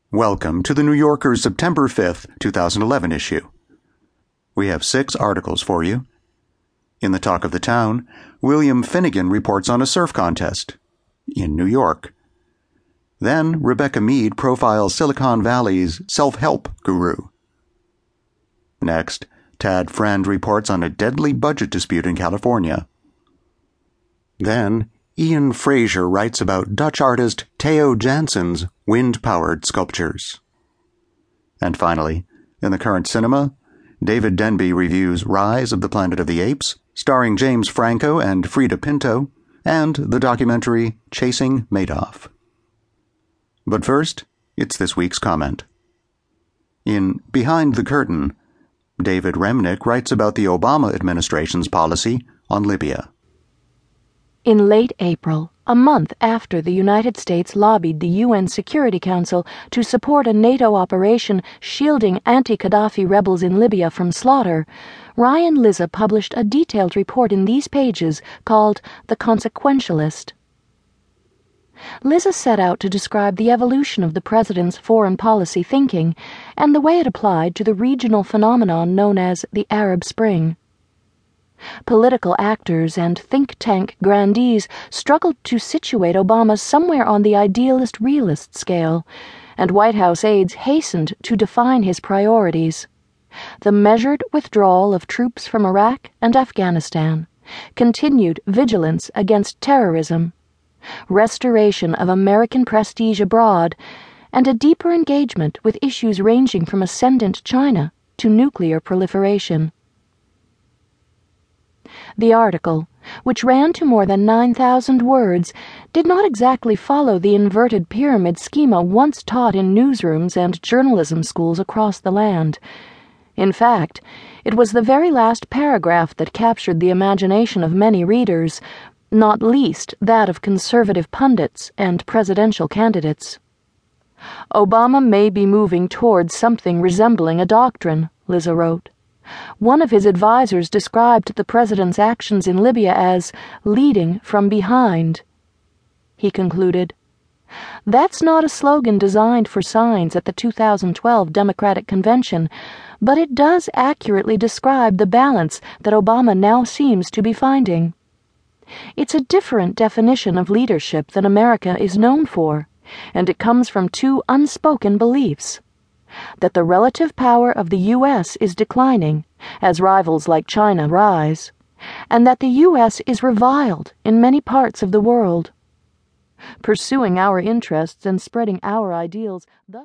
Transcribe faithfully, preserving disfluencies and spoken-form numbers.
Welcome to the New Yorker's September fifth, twenty eleven issue. We have six articles for you. In the Talk of the Town, William Finnegan reports on a surf contest in New York. Then Rebecca Mead profiles Silicon Valley's self-help guru. Next, Tad Friend reports on a deadly budget dispute in California. Then, Ian Fraser writes about Dutch artist Theo Jansen's wind-powered sculptures. And finally, in the current cinema, David Denby reviews Rise of the Planet of the Apes, starring James Franco and Frida Pinto, and the documentary Chasing Madoff. But first, it's this week's comment. In Behind the Curtain, David Remnick writes about the Obama administration's policy on Libya. In late April, a month after the United States lobbied the U N Security Council to support a NATO operation shielding anti-Gaddafi rebels in Libya from slaughter, Ryan Lizza published a detailed report in these pages called The Consequentialist. Lizza set out to describe the evolution of the president's foreign policy thinking and the way it applied to the regional phenomenon known as the Arab Spring. Political actors and think tank grandees struggled to situate Obama somewhere on the idealist-realist scale, and White House aides hastened to define his priorities: the measured withdrawal of troops from Iraq and Afghanistan, continued vigilance against terrorism, restoration of American prestige abroad, and a deeper engagement with issues ranging from ascendant China to nuclear proliferation. The article, which ran to more than nine thousand words, did not exactly follow the inverted pyramid schema once taught in newsrooms and journalism schools across the land. In fact, it was the very last paragraph that captured the imagination of many readers, not least that of conservative pundits and presidential candidates. Obama may be moving towards something resembling a doctrine, Lizza wrote. One of his advisers described the president's actions in Libya as leading from behind. He concluded, "That's not a slogan designed for signs at the two thousand twelve Democratic Convention, but it does accurately describe the balance that Obama now seems to be finding. It's a different definition of leadership than America is known for, and it comes from two unspoken beliefs: that the relative power of the U S is declining as rivals like China rise, and that the U S is reviled in many parts of the world. Pursuing our interests and spreading our ideals thus